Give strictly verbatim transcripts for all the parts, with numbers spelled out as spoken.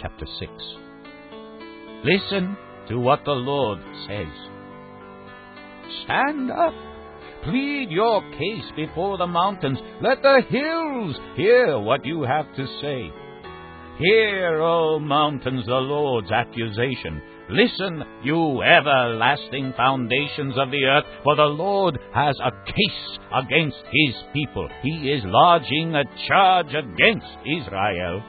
chapter six. Listen to what the Lord says. Stand up, plead your case before the mountains. Let the hills hear what you have to say. Hear, O mountains, the Lord's accusation. Listen, you everlasting foundations of the earth, for the Lord has a case against his people. He is lodging a charge against Israel.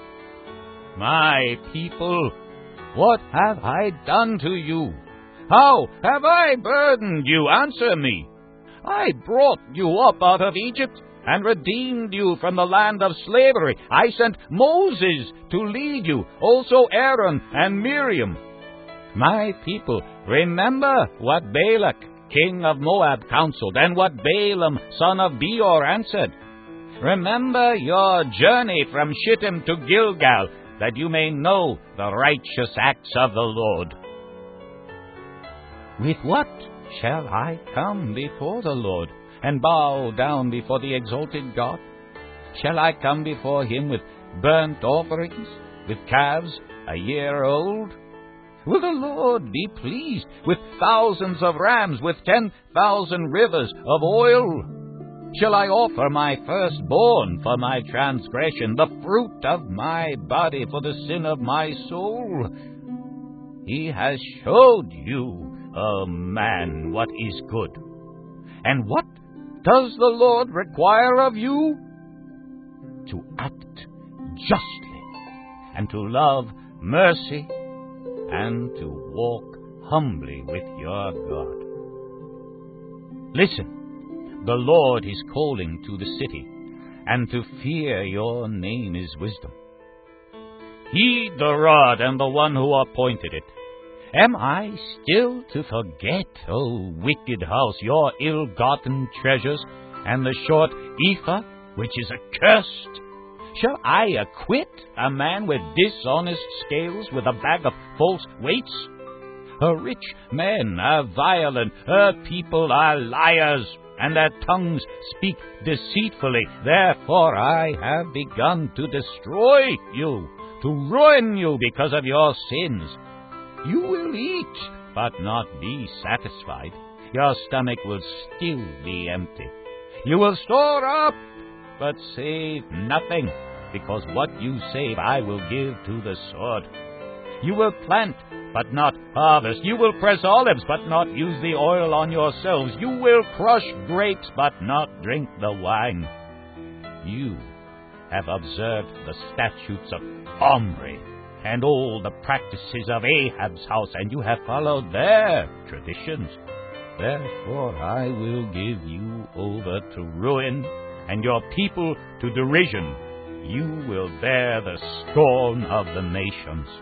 My people, what have I done to you? How have I burdened you? Answer me. I brought you up out of Egypt and redeemed you from the land of slavery. I sent Moses to lead you, also Aaron and Miriam. My people, remember what Balak, king of Moab, counseled, and what Balaam, son of Beor, answered. Remember your journey from Shittim to Gilgal, that you may know the righteous acts of the Lord. With what shall I come before the Lord, and bow down before the exalted God? Shall I come before him with burnt offerings, with calves a year old? Will the Lord be pleased with thousands of rams, with ten thousand rivers of oil? Shall I offer my firstborn for my transgression, the fruit of my body for the sin of my soul? He has showed you, O man, what is good. And what does the Lord require of you? To act justly, and to love mercy, and to walk humbly with your God. Listen, the Lord is calling to the city, and to fear your name is wisdom. Heed the rod and the one who appointed it. Am I still to forget, O wicked house, your ill-gotten treasures, and the short ephah, which is accursed? Shall I acquit a man with dishonest scales, with a bag of false weights? Her rich men are violent, her people are liars, and their tongues speak deceitfully. Therefore I have begun to destroy you, to ruin you because of your sins. You will eat, but not be satisfied. Your stomach will still be empty. You will store up, but save nothing, because what you save I will give to the sword. You will plant, but not harvest. You will press olives, but not use the oil on yourselves. You will crush grapes, but not drink the wine. You have observed the statutes of Omri, and all the practices of Ahab's house, and you have followed their traditions. Therefore I will give you over to ruin, and your people to derision. You will bear the scorn of the nations.